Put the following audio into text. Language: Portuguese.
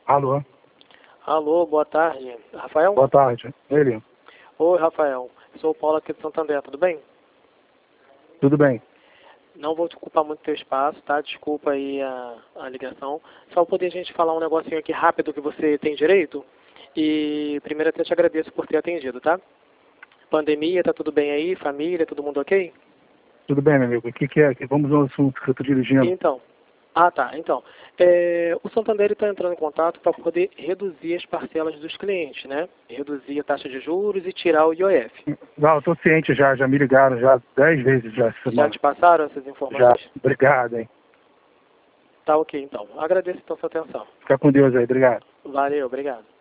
Alô, Alô, boa tarde. Rafael? boa tarde. Ele, Oi, Rafael. Sou o Paulo aqui de Santander, tudo bem? tudo bem? Não vou te ocupar muito teu espaço, tá? Desculpa aí a ligação. Só poder a gente falar um negocinho aqui rápido que você tem direito. E primeiro até te agradeço por ter atendido, tá? Pandemia, tá tudo bem aí? Família, todo mundo ok? Tudo bem, meu amigo. O que é? Vamos ao assunto que eu estou dirigindo. Então. Tá. Então, o Santander está entrando em contato para poder reduzir as parcelas dos clientes, né? Reduzir a taxa de juros e tirar o IOF. Não, eu estou ciente já me ligaram já 10 vezes já essa Já semana. te passaram essas Já, informações? obrigado, hein. Tá ok, então. Agradeço então sua atenção. Fica com Deus aí, obrigado. Valeu, obrigado.